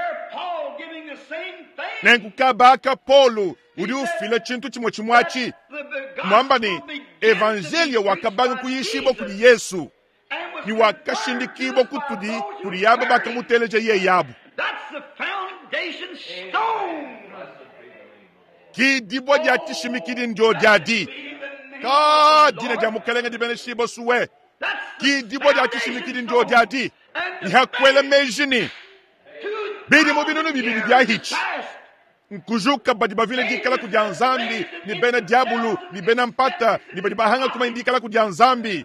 nenkukabaka Polo udi ufile chintu chimo chimwachi mwamba ni evangelio wakabanga kuyishibo kudi Yesu ni wakashindikibo kutudi kudi yaba baka muteleje ye yabu ki dibo jati shimikidi njo jadi ka dina jamukalenga dibene shibo suwe ki dibo jati shimikidi njo jadi ni hakwele mejini bidi mubinu bibidi bya hichi nkujuka badi bavile dikala kudya nzambi ni bena diabulu ni bena mpata ni badi bahanga kuma indikala kudya nzambi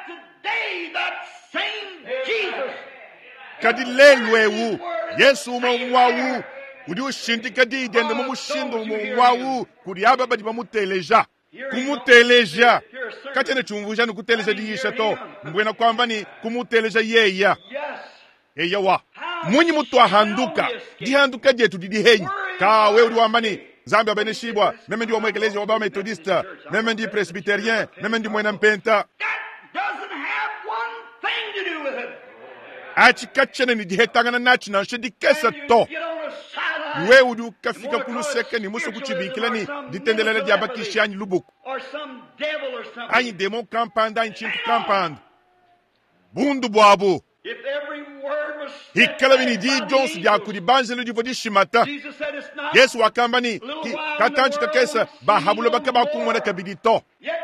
kadi lelwewu Yesu umwawu udi ushindika di dende mumushindo umwawu kudi aba badi bamuteleja kumuteleja katene chumvuja nukuteleja diyisha to mbwena kwamba ni kumuteleja yeya yeya wa munyi mutu ahanduka dihanduka jetu didihenyi ka we uri wambani Zambi abene shibwa meme ndi wa mwekelezi wa ba metodista meme ndi presbyterien meme ndi mwena mpenta achi kachene ni dihetangana nachi na shedi kesa to we uri ukafika kuluseke ni muso kuchibikila ni ditendelele diabakishi anyi lubuku anyi demon kampanda anyi chintu kampanda bundu bwabu hikala bini di jonsu dia kudi banjelu di vodi shimata Yesu wakamba ni katanchi kakesa bahabulo baka bakumona kabidito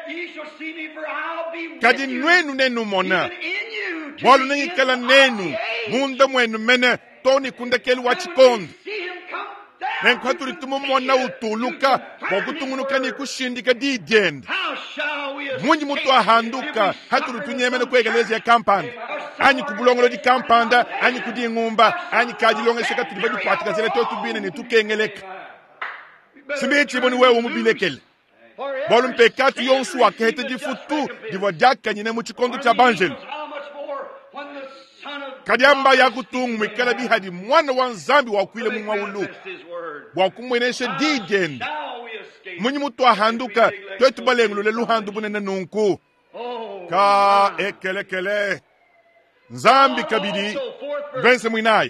kadi nwenu nenu mona walu nengi kala nenu munda mwenu mene toni kunda kelu wachikondo nengu haturi tumu mona utuluka wakutumunuka ni kushindika di dienda munyi mutu ahanduka haturi tunyemene kwegelezi ya kampanda anyi kubulongolo di kampanda anyi kudi ngumba anyi kajilonga seka tuliva di patika zele totu bine ni tukengeleka simbichi boni wewe mubilekele bolu mpekatu yonsu wakete di futu di wadjaka nyine muchikondo cha banjelu kadiamba ya kutungu mikala di hadi mwana wa nzambi wakuile mumawulu wakumweneshe di jenda munyi mutu ahanduka twetu balengulule luhandu bunene nunku ka ekelekele nzambi kabiri vense mwinayi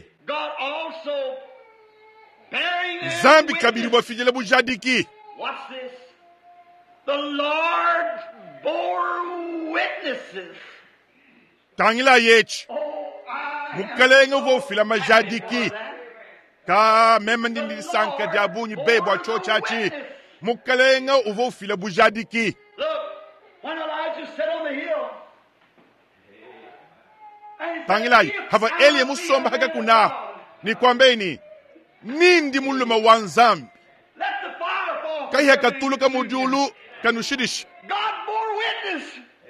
nzambi kabiri bwafijele bujadiki. What's this? The Lord bore witnesses. Tangila yechi Oh, I mukalenge vofila majadiki ka meme ndindi sanka diabunyi bebo chochachi mukalenge uvofila bujadiki. Look, when Elijah sat on the hill, and he Tangila said, hava "If Elie I musomba be haka a kuna God, ni kwambeni nindi muluma wa nzambi let the fire fall." kai hakatulu ka mujulu kanushidish God bore witness.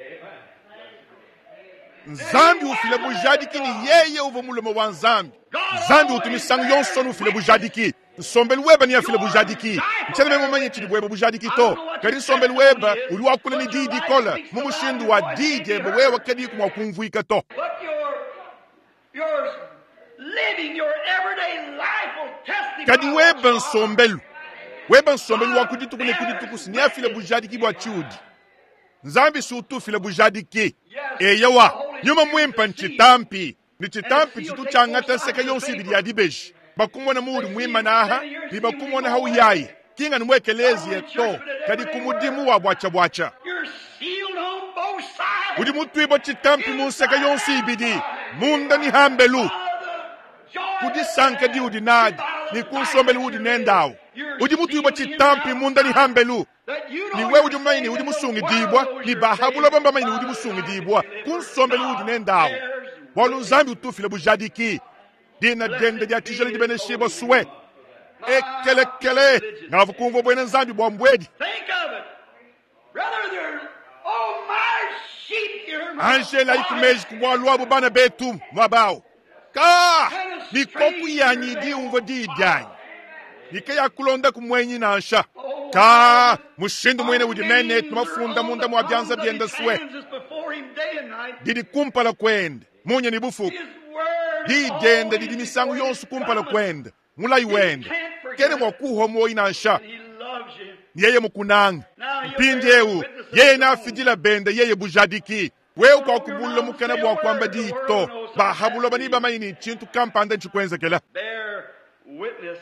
nzambi ufile bujadiki ni yeye uvo muluma wa nzambi nzambi utumisangu yonson ufile bujadiki nsombeli weba ni afile bujadiki mchana memo manye chidi bweba bujadiki to kari nsombeli weba uliwa kule ni didi kola mumushindu wa didi ebe wewa kedi kumwa kumvuika to. But your, your living, your everyday life will testify. Kadi weba nsombelu weba nsombelu wa kuditu kune kuditu kusini afile bujadiki bwa chudi nzambi sutu file bujadiki eyewa nyuma mwimpa nchitampi ni chitampi chitu changata seka yonsi bidi ya dibeji bakumona muri mwima naha ni bakumona hau yai kinga nimwekelezi yeto kadi kumudimu wa bwacha bwacha You're sealed on both sides. udi mutuibo chitampi museka yonsi bidi munda ni hambelu kudi sanka di udi nadi ni kunsombelu udi nendawo udi mutuibo chitampi munda ni hambelu ni we udi maini udi musungi dibwa ni bahabula bamba maini udi musungi dibwa kunsombelu udi nendawo walu nzambi utufile bujadiki dina dende dia tijele di bene shibo suwe ekelekele ngavu kumvo bwene nzambi bwa mbwedi Think of it. Brother, there, oh, my sheep, you heard my angela ikumeji kubwalu wabu bana betu mwabao ka nikoku yanyi di umvo di idanyi nike ya kulonda kumwenyi nansha ka mushindu mwene udi mene tumafunda munda mwabyanza bienda suwe didi kumpala kwende munye ni bufuku di dende didi misangu yonsu kumpala kwende mulayi wende kene mwakuho mwoyi nansha yeye mukunanga mpindi ewu yeye nafidila bende yeye bujadiki wewe kwa kubullo mukana bwa kwamba dito bahabulo bani bamayini chintu kampanda nchikwenzekela bear witness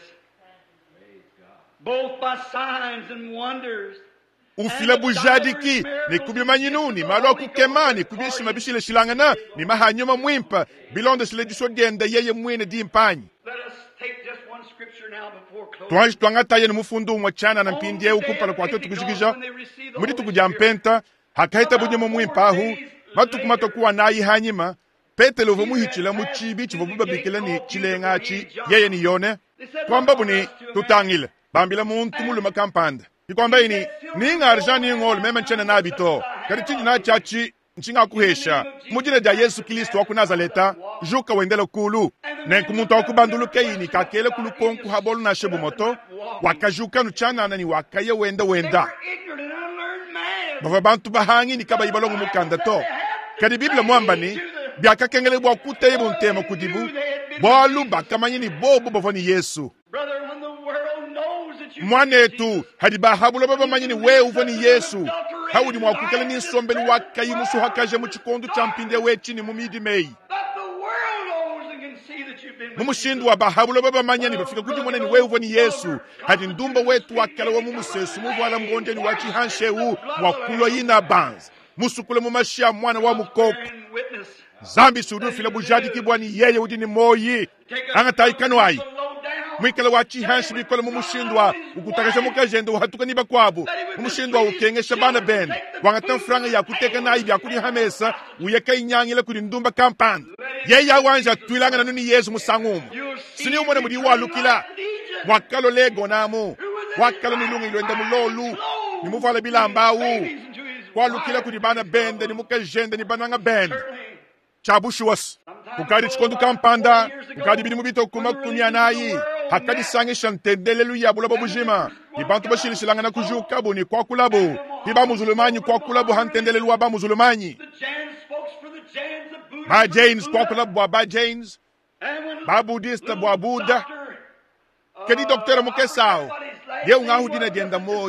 both by signs and wonders. ufile bujadiki ni kubimanyinuni malo kukemani kubishima bishile shilangana ni mahanyuma mwimpa bilonde shile disogenda yeye mwene di mpanyi Let us take just one scripture now before closing. twanji twangataye ni mufundu mwachana na mpindi ewu kumpala kwa totu kushikisha muri tukujampenta hakaita bunyemo mwimpa ahu matukumata kuwa nayi hanyima petele uvo muhichila muchibi chivo bubabikile ni chilengachi yeye ni yone kwamba buni tutangile bambila muntu muluma kampanda ikwamba ini ninga arjani ngol meme nchene nabito kati chinji na chachi nchinga kuhesha mujine dia Yesu Kristo wa ku Nazareta juka wendele kulu nenkumuntu wakubandulu keini kakele kulu konku habolu na shebu moto wakajuka nuchana nani wakaye wenda wenda Ignorant and unlearned man. bava bantu bahangi ni kaba ibalongu mukanda to kadi Biblia mwamba ni biaka kengele bwa kuteye bontema kudibu bwalu bakamanyi ni bobo bavani Yesu Brother, when the world knows that you mwanetu hadi bahabulo baba manyini we uvoni Yesu hawudi mwakukele ni nsombeli wakayi musu hakaje muchikondu cha mpinde wechini mumidi mei that the world knows and can see that you've been with mumushindu wa bahabulo baba manyani bafika kuti mwaneni we uvoni Yesu hadi ndumba wetu wakala wa mumusesu muvala mgonde ni wachi hanshewu wakulo yina banz musukule mumashia mwana wa mukopo bearing witness. zambi sudu fila bujadi kibwani yeye udini moyi angataikano ayi mwikala wachi hanshi bikola mumushindwa ukutakasha mukajendo hatuka niba kwabu mumushindwa ukengesha bana ben wangata franga ya kuteka na ibi akuri hamesa uyeka inyangile kuri ndumba kampani yeye awanja twilanga na nuni Yesu musangumu sini umone mudi walukila wakalo lego namu wakalo nilungi ilwenda mulolu ni muvala bilambawu walukila kuri bana bende ni mukajende ni bananga bende chabushuwas kukadi chikondu kampanda kukadi bidi mubito kumakumya nayi hakadi sange shantendele luya bulabo bujima ibantu bashili silanga na kujuka buni kwa kulabo iba muzulumanyi kwa kulabo hantendele luwa ba muzulumanyi The Jains folks for the Jains of Buddha. ba James kwa kulabo ba James And when ba Buddhista bwa Buddha doctor, kedi doktera mukesao everybody's like, ye unga hudina jenda moyi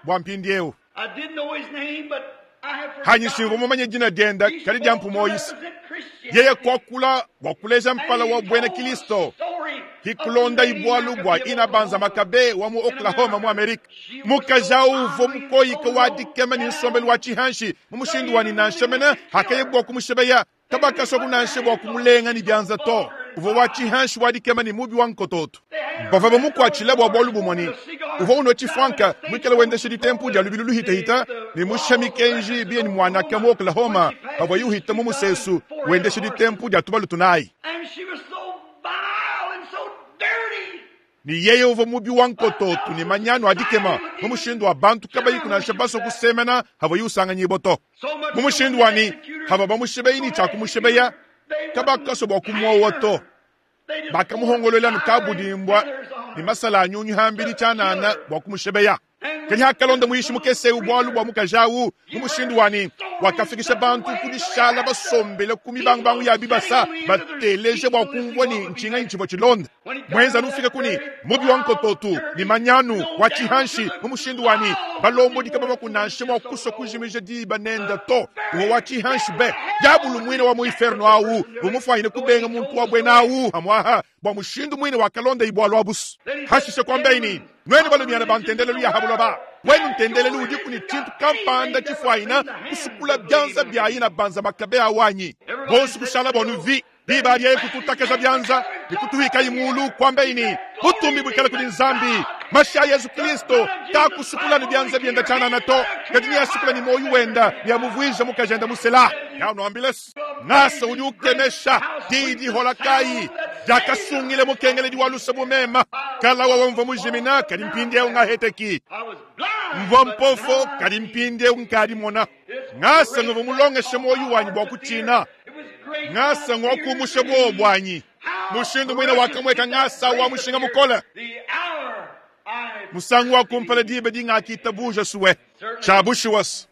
bwa mpindieu I didn't know his name, but I have hanyi forgotten. singo mumanye jina denda He kali spoke jampu to moyisi represent Christianity. yeye kwakula wakuleza And mpala he wa bwene told a kristo story hikulonda of the lady ibwalu bwa Maccabee ina of banza Oklahoma. makabe wa mu oklahoma mu amerika mukaja uvo mukoyika wa dikema ni nsombeli wa chihanshi mumushindu wani nanshemena hakaye bwa kumushebeya kabaka sobu nanshe bwa kumulenga ni byanza to uvo wa chihanshi wa dikema ni mubi wa nkototo bava ba mukwa chile bwa bolu bumoni uvo uno chifranka mwikele wende shidi tempu dia lubilu luhita hita ni mushemi kenji bien mwana kemo oklahoma aba yuhita mu musesu wende shidi tempu dia tubalu tunai And she was so vile and so dirty. ni yeye uvo mubi wa nkototo ni manyano adikema mumushindu wa bantu kabayi kuna shabaso kusemena hava yusanga nyiboto So much mumushindu so wani persecutors, hava bamushebeyi ni chakumushebeya kabaka so bakumwowoto they just bakamuhongololela poured nukabudimbwa feathers on ni her. masala anyunyu hambiri chanana bwakumushebeya kali hakalonda muyishi mukese ubwalu bwa mukajawu mumushindu wani wakafikisha bantu kudishala basombele kumi bangu bangu ya bibasa bateleje bwakumvwa ni nchinga nchivo chilonda mwenza nufika kuni mubi wankototu ni manyanu wachihanshi mumushindu wani balombo dikaba bakunanshe mwa kuso kujimije di banenda to uwa wachihanshi be jabulu mwine wa muiferno awu umufaine kubenga muntu wa bwena awu hamwaha bwa mushindu mwine wakalonda ibwalu abusu hashishe kwa mbeini nwene balumyana bantendelelu ya habula ba wenu ntendelelu udi kuni chintu kampanda chifaina kusukula byanza byayina banza makabe awanyi bonsu kushala bonu vi bibali ye kututakeza byanza nikutuhika imulu kwa mbeini butumbi bwikala kuli nzambi masha Yesu Kristo takusukula ni byanza byenda chana nato kadini ya sukula ni moyu wenda ni amuvuisha mukajenda musela ya no ambulance nasa udi ukemesha didi holakai jakasungile mukengele di walusa bumema kala wa wamva mujimina kadi mpindi ya ungaheteki I was blind. mva but mpofo now kadi mpindi ya unkadi mona ngasa ngovu mulonge shemoyu wanyi bwa kuchina it was great. ngasa ngokumushe bo bwanyi mushindu mwina wakamweka ngasa wa mushinga mukola The hour I musangu wa kumpala dibe di ngakita buja suwe chabushi was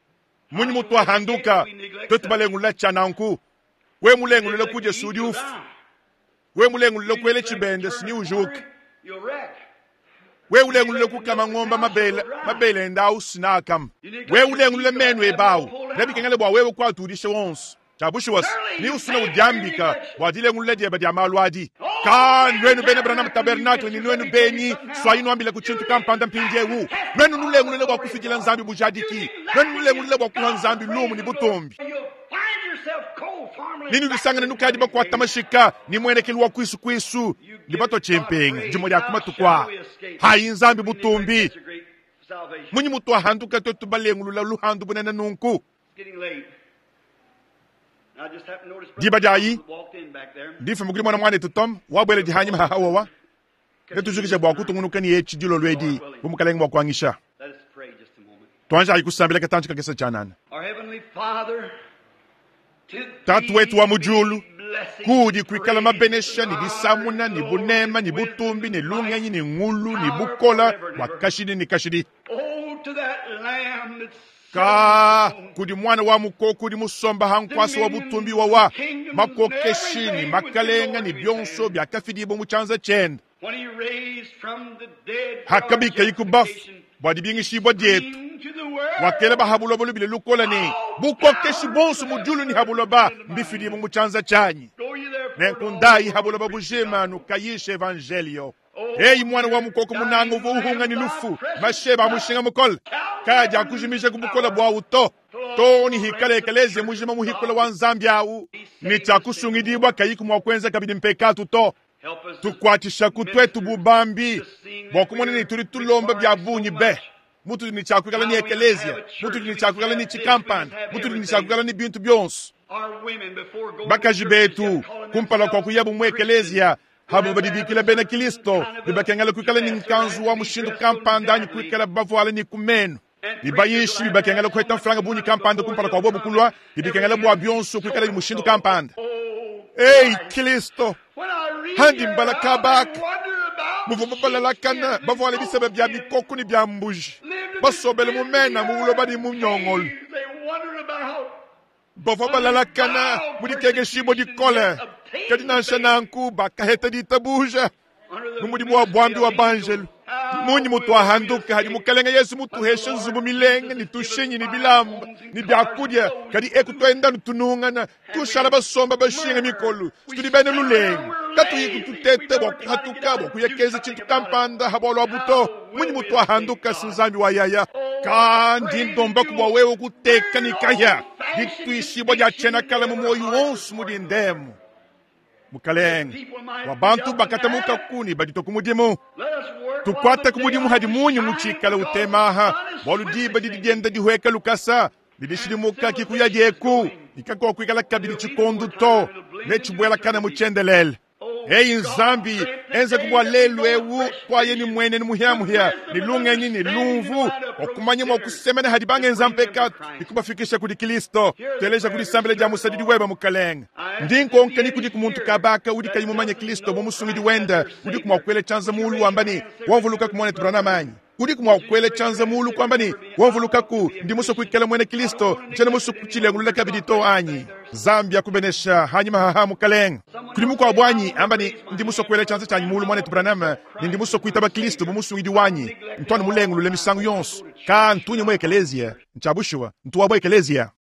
munyi mutu wa handuka tutubalengu lecha nanku we mulengu lile kuje sudi ufu we mulengu lile kwele chibende sini ujuke you'll wreck. we ulengu lile kukama ngomba mabele mabele ndau sinakam we ulengu lile menu ebau lebi kengele bwa wewe kwa tudishe wonsu chabushi was ni usuna ujambika wadile ngule diebe dia malwadi kan nwenu bene branam tabernacle ni nwenu beni swayinu ambile kuchintu kampanda mpinje wu nwenu nulengu lile bwa kufijila nzambi bujadiki nwenu nulengu lile bwa kuha nzambi lumu ni butombi You'll find yourself cold, farmland. nini ulisangana nukadi bakwa tamashika ni mwene kilwa kwisu kwisu ni bato chempenga jimo lya kumatukwa hayi nzambi butombi That's a great salvation. munyi mutu ahanduka totu balengu lula luhandu bunene nunku It's getting late. I just happened to notice Diba jayi? walked in back there. ndife mugiri mwana mwane tutom wabwele jihanyima hahawawa netujukije bwa kutungunuka ni yechi jilo lwedi bumukalenga bwa kwangisha Let us pray just a moment. twanja ayikusambila katanchika kesa chanana Our Heavenly Father, to tatu wetu wa mujulu blessing, kudi kwikala praise, mabenesha ni bisamuna ni bunema ni butumbi ni lungenyi ni ngulu ni bukola wakashidi ni kashidi Oh, to that lamb that's ka kudi mwana wa muko kudi musomba hankwasi wa butumbi wa wa makokeshini makalenga ni byonso byakafidibo muchanza chenda when he raised from the dead, hakabika yikubafu bwadibingishibwa dyetu to the world. wakele bahabulo bolubile lukola ni bukokeshi bonso mujulu ni habulo ba mbifidibo muchanza chanyi Go you there, nenkundayi habulo babujema nukayisha evangelio eyi mwana wa mukoko munanga uvo uhunga ni lufu masheba amushinga mukola kaja akujimisha kubukola bwa uto toni hikalekeleze mujima muhikola wa nzambi awu ni chakusungidibwa kayiku mwakwenza kabidi mpekatu to help us tukwatisha kutwetu bubambi bwakumone ni turi tulomba bya bunyi be mutu ni chakwikala ni ekelezia mutu ni chakwikala ni chikampani mutu ni chakwikala ni bintu byonso our women before going bakaji betu kumpala kwa kuyabu mwekelezia habu badibikila bene Kristo bibakengala kwikala ni nkanzu wa mushindu kampanda ni kwikala bavuala ni kumenu bibayishi bibakengala kweta mfranga bunyi kampanda kumpala kwa bobu kulwa bibakengala bwa byonso kwikala ni mushindu kampanda hey Kristo when I read handi here, mbala I kabak wonder about muvumo balalakana bavuala bisebe bya bikoko ni bya mbuji basobele mumena mubulo badi munyongol they wonder about bova balalakana mudikege shibo dikole kadi nanshananku bakaheta ditabuja under the numudi mwa bwambi wa banjelu how munyi mutu ahanduka hadi mukalenga Yesu mutu hesha nzubu milenge ni tushinyi ni bilamba ni byakudya kadi ekutwenda nutunungana tushala basomba bashinga mikolu studi bene lulenga katu yikututete wakuhatuka wakuyekeza chintu kampanda habolo abuto munyi mutu ahanduka sinzambi wa yaya kandi ndomba kubwa wewe kuteka nikaya dituishibwa jachena kala mumoyu wonsu mudindemu mukalenga wabantu bakatamuka kuni badito kumudimu tukwata kumudimu hadi munyu muchikala utemaha waludiba didigenda dihweka lukasa didishirimuka kikuya jeku ikakwa kwikala kabiri chikonduto nechibwela kana muchendelele Hey nzambi enze kubwa lelu ewu kwa yeni mwene ni muhia muhia ni lunga nini ni lunvu okumanya mwa kusemene hadi bange nzampeka ikubafikisha kudi Kristo teleja kudi sambele jamu sadidi weba mukalenga ndinko onkani kudi kumuntu kabaka udi kayimumanya Kristo mumusungidi wenda udi kumwakwele chanza mulu ambani wavuluka kumwane tubrana manyi udi kumwakwele chanza mulu kwambani wavuluka ku ndi muso kuikela mwene Kristo njene muso kuchile ngulula kabidito anyi Zambia kubenesha hanyi mahaha mukalenga kuli muko abwanyi ambani ndi muso kwele chanza chanyi mulu mwane tubranama ndi muso kuitaba Kristo mumusungidi wanyi ntwani mulengu lule misangu yonsu ka ntunye mwe ekelezia nchabushwa ntuwa mwe ekelezia